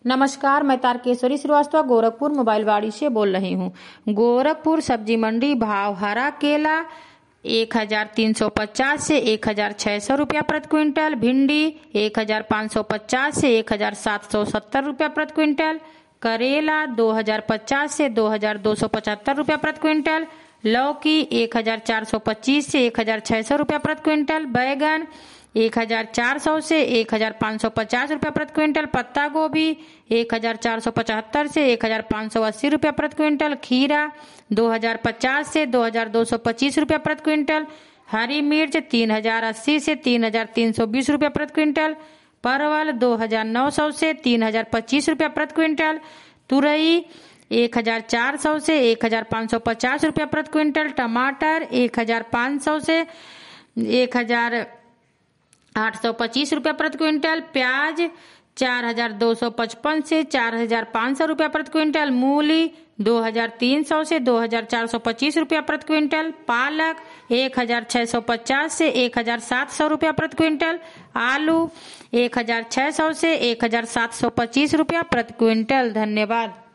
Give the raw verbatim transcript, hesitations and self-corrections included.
नमस्कार, मैं तारकेश्वरी श्रीवास्तव गोरखपुर मोबाइलवाड़ी से बोल रही हूँ। गोरखपुर सब्जी मंडी भाव हरा केला एक हजार तीन सौ पचास से एक हजार छह सौ रुपया प्रति क्विंटल, भिंडी एक हजार पाँच सौ पचास से एक हजार सात सौ सत्तर रुपया प्रति क्विंटल, करेला दो हजार पचास से दो हजार दो सौ पचहत्तर रुपया प्रति क्विंटल, लौकी एक हजार चार सौ पच्चीस से एक हजार छह सौ रुपया प्रति क्विंटल, बैगन एक हजार चार सौ से एक हजार पाँच सौ पचास रुपया प्रति क्विंटल, पत्ता गोभी एक हजार चार सौ पचहत्तर से एक हजार पाँच सौ अस्सी रुपया प्रति क्विंटल, खीरा दो हजार पचास से दो हजार दो सौ पच्चीस रुपया प्रति क्विंटल, हरी मिर्च तीन हजार अस्सी से तीन हजार तीन सौ बीस रुपया प्रति क्विंटल, परवल दो हजार नौ सौ से तीन हजार पच्चीस रुपया प्रति क्विंटल, तुरई एक हजार चार सौ से एक हजार पाँच सौ पचास रुपया प्रति क्विंटल, टमाटर एक हजार पाँच सौ से एक हजार आठ सौ पच्चीस रुपया प्रति क्विंटल, प्याज चार हजार दो सौ पचपन से चार हजार पाँच सौ रुपया प्रति क्विंटल, मूली दो हजार तीन सौ से दो हजार चार सौ पच्चीस रुपया प्रति क्विंटल, पालक एक हजार छह सौ पचास से एक हजार सात सौ रुपया प्रति क्विंटल, आलू एक हजार छह सौ से एक हजार सात सौ पच्चीस रुपया प्रति क्विंटल। धन्यवाद।